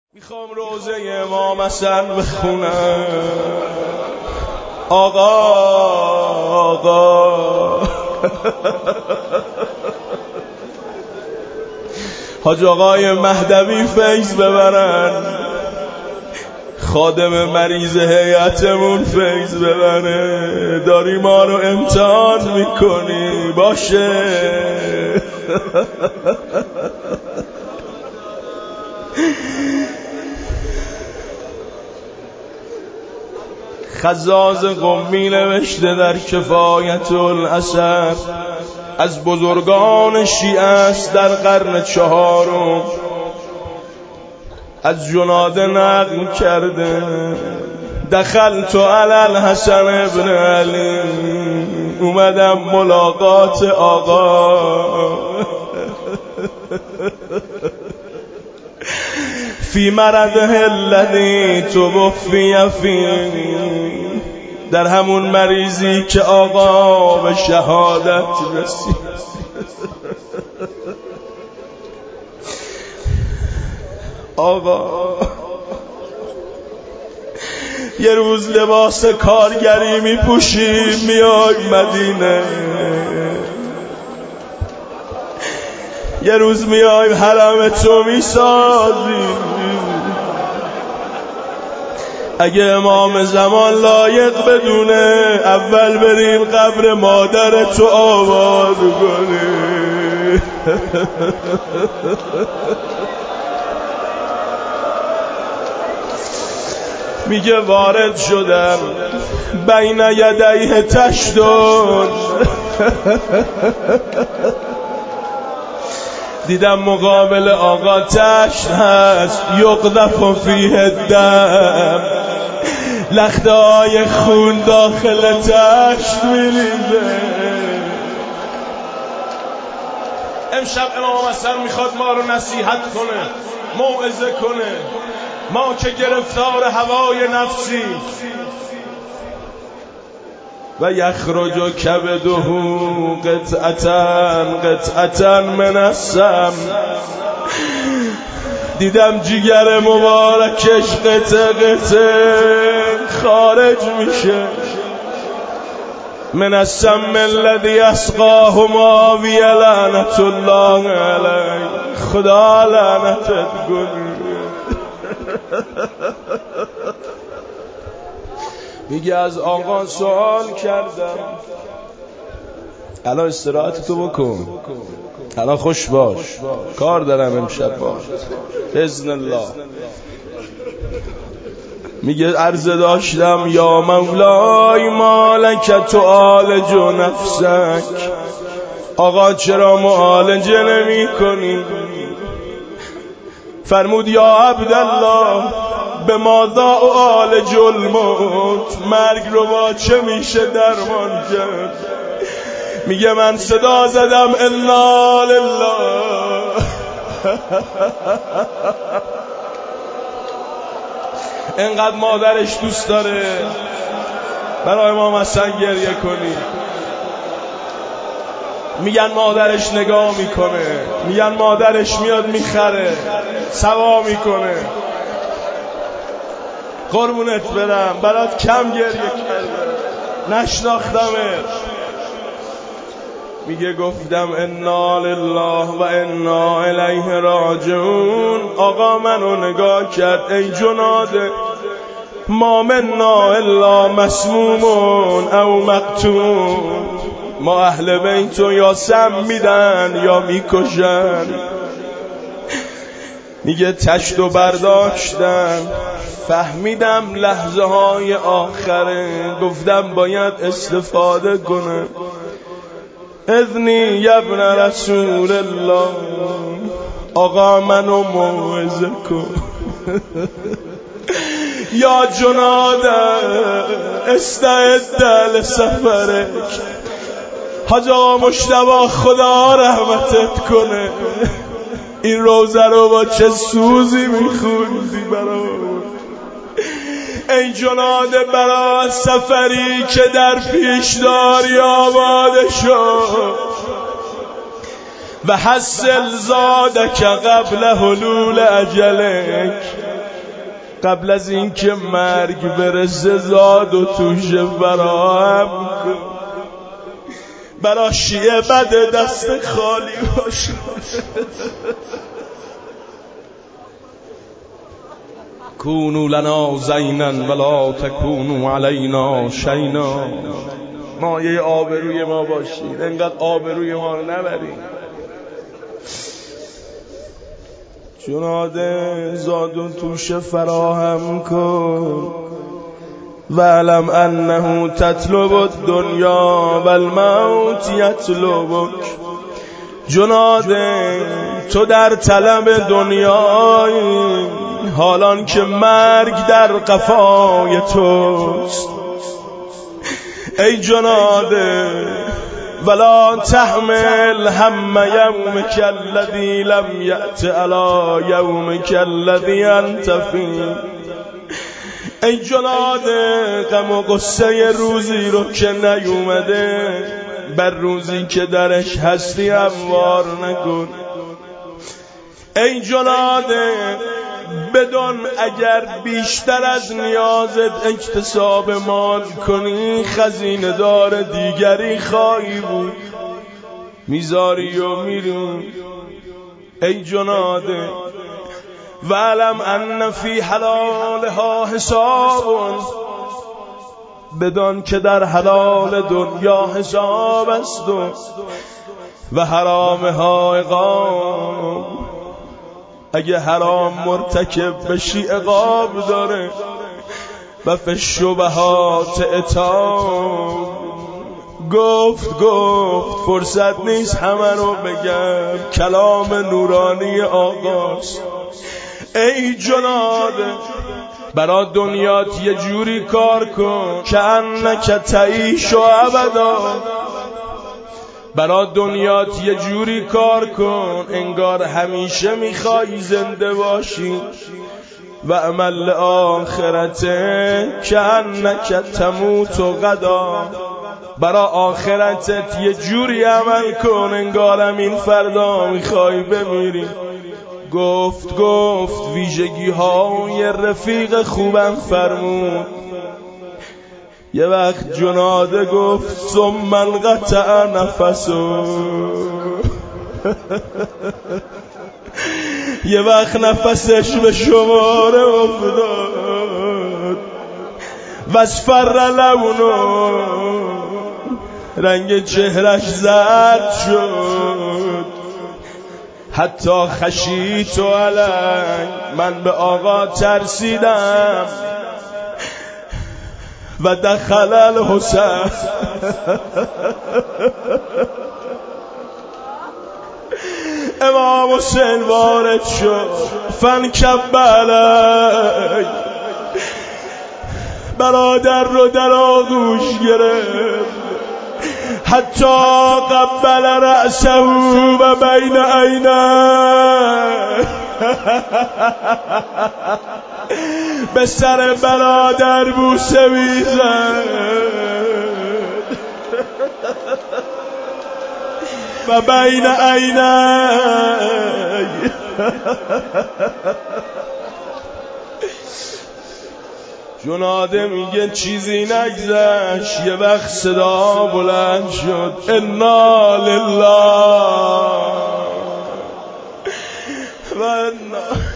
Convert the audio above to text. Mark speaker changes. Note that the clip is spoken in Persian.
Speaker 1: میخوام روزه امام حسن بخونم. آقا حاج آقای مهدوی فیض ببرن، خادم مریض هیئتمون فیض ببره. داری ما رو امتحان میکنی باشه. خزاز قمی نوشته در کفایت الاثر، از بزرگان شیعه است در قرن چهارم، از جناده نقل کرده. دخلت علی الحسن ابن علی، اومدم ملاقات آقا. فی مرضه الذی توفی فیه، در همون مریضی که آقا به شهادت رسید. آقا یه روز لباس کارگری میپوشی میای مدینه، یه روز میای حرم تو میسازی. اگه امام زمان لایق بدونه اول بریم قبر مادر تو آباد کنی. میگه وارد شدم بین یدیه تشدد، دیدم مقابل آقا تشت هست، یقذف فیه الدم، لخته های خون داخل تشت میریزه. امشب امام حسن میخواد ما رو نصیحت کنه، موعظه کنه. ما که گرفتار هوای نفسی، و یخرج کبده قطعة من السم، دیدم جگر مبارکش قطعه خارج میشه. من السم الذی اسقاه معاویه لعنت الله علیه، خدا لعنتت کنه. میگه از آقا سوال کردم، الان استراحتتو بکن، الان خوش باش، کار دارم امشب باش بإذن الله. میگه عرض داشتم یا مولای مالک تعالج نفسک، آقا چرا معالجه نمی کنی؟ فرمود یا عبدالله به ماذا اعالج الموت، مرگ رو با چه میشه درمان کرد؟ میگه من صدا زدم انا لله. انقدر مادرش دوست داره برای امام حسن گریه کنی. میگن مادرش نگاه میکنه، میگن مادرش میاد میخره سوا میکنه. قربونت برم برات کم گریه کرده، نشناختمش. میگه گفتم انا لله و انا الیه راجعون. آقا منو نگاه کرد، ای جناده ما منا الا مسمومون او مقتون، ما اهل بیتو یا سم میدن یا میکشن. میگه تشت و برداشتم، فهمیدم لحظه های آخره، گفتم باید استفاده کنم. اذنی یبن رسول الله، آقا منو موعظه کن. یا جناده استعد لسفرک، حاج آقا مجتبی خدا رحمتت کنه. این روزه رو با چه سوزی میخوندی برام. ای جناده برای سفری که در پیش داری آماده شو، و حسل زادک قبل حلول اجلک، قبل از این که مرگ برسه زاد و توشه فراهم کن. برا شیعه بد دست خالی باشه. کونو لنا زینا ولا تکونو علینا شینا. مایه آبروی ما باشید، انقدر آبروی ما رو نبرید. جناده زاد و توشه فراهم کن. وعلم انه تطلب الدنیا و الموت یطلبک. جناده تو در طلب دنیایی حالان که مرگ در قفای توست. ای جناده ولا تحمل هم یومک الذی لم یأت علی یومک الذی انت فیه. ای جناده غم و غصه روزی رو که نیومده بر روزی که درش هستی هموار نکن. ای جناده بدون اگر بیشتر از نیازت اکتساب مال کنی خزینه دار دیگری خواهی بود، میذاری و میرون. ای جناده وعلم ان فی حلالها حساب. بدان که در حلال دنیا حساب است و حرامها عقاب. اگه حرام مرتکب بشی عقاب داره و فی الشبهات عتاب. گفت فرصت نیست همه رو بگم، کلام نورانی آقاست. ای جناده برا دنیات یه جوری کار کن که انک تعیش و ابدا. برا دنیات یه جوری کار کن انگار همیشه میخوای زنده باشی. و عمل آخرته که انک تموت و غدا. برا آخرتت یه جوری عمل کن انگار همین فردا میخوای بمیری. گفت ویژگی های رفیق خوبم فرمود. یه وقت جناده گفت ثم انقطع نفسه. یه وقت نفسش به شماره افتاد. واصفر لونه، رنگ چهرش زرد شد. حتی خشیت علی، من به آقا ترسیدم. و دخل الحسین، امام حسین وارد شد. فانکب علی، برادر رو در آغوش گرفت. حتی قبل رأسه و بین عینه، به سر برادر بوسه میزد و بین عینه. جناده میگه چیزی نگذشت. یه وقت صدا بلند شد انا لله و انا